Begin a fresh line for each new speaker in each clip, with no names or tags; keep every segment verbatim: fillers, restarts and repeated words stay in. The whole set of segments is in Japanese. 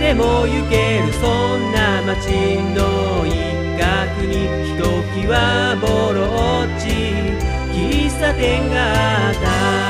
でも行けるそんな街の一角にひときわボロっち喫茶店があった。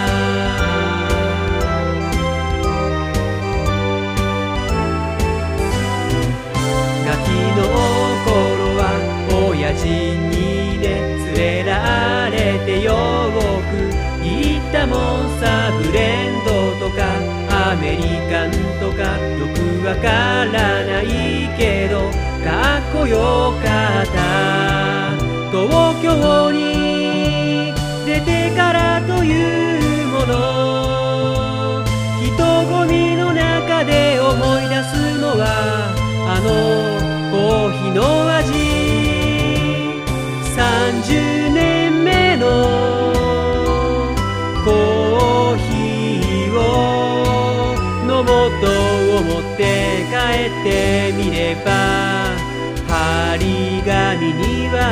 ガキの頃は親父にね連れられてよく行ったもんさ。ブレンドとかアメリカンとかよくわからないけどかっこよかった。東京に出てからというもの、人混みの中で思い出すのはあのコーヒーの味。さんじゅうねんめのコーヒーを飲もうと思って帰ってみれば、張り紙には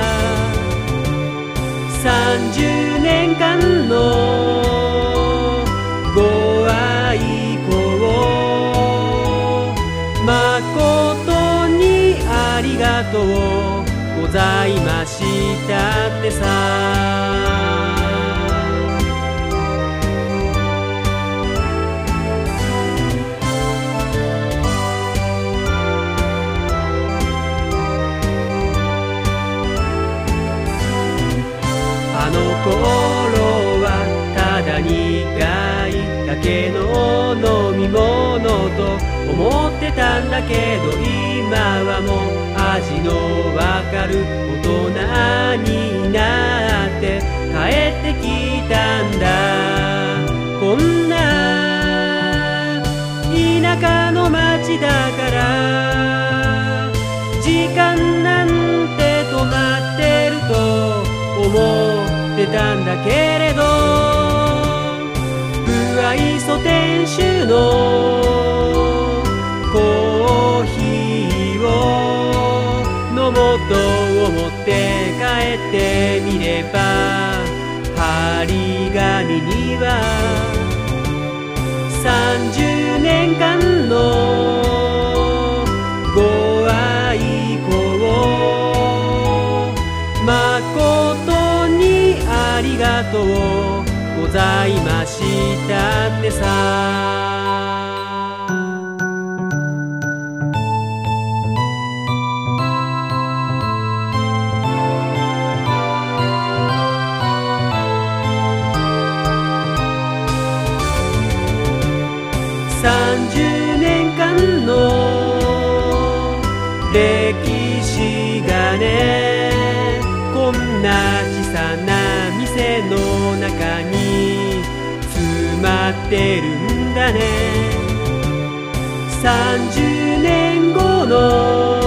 さんじゅうねんかんのご愛顧誠にありがとうございましたってさ。あの頃はただ苦いだけの飲み物と思ってたんだけど、今はもう味のわかる大人になって帰ってきたんだ。こんな田舎の町だから時間なんて止まってると思ってたんだけれど、不愛想店主のコーヒーを飲もうと思って帰ってみれば、張り紙にはさんじゅうねんかんのご愛顧誠にありがとうございましたってさ。さんじゅうねんかんの歴史がね、こんな小さな店の中に詰まってるんだね。さんじゅうねんごの